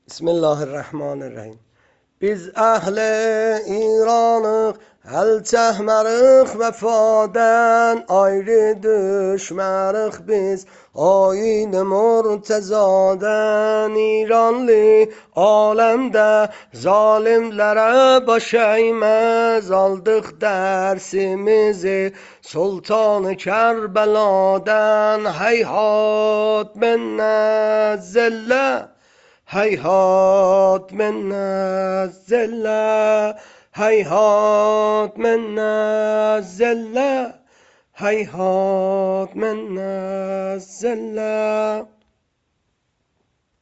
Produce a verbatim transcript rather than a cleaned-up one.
بسم الله الرحمن الرحیم. Biz əhl-i İranıq, əl çəkmərik vəfadən, ayrı düşmərik biz ayin-i murtəzadən. İranlı aləmdə zalimlərə baş əyməz, aldıq dərsimizi Sultan-ı Kərbəladən. Heyhat minnə zillə, هیهات من الذلة، هیهات من الذلة، هیهات من الذلة.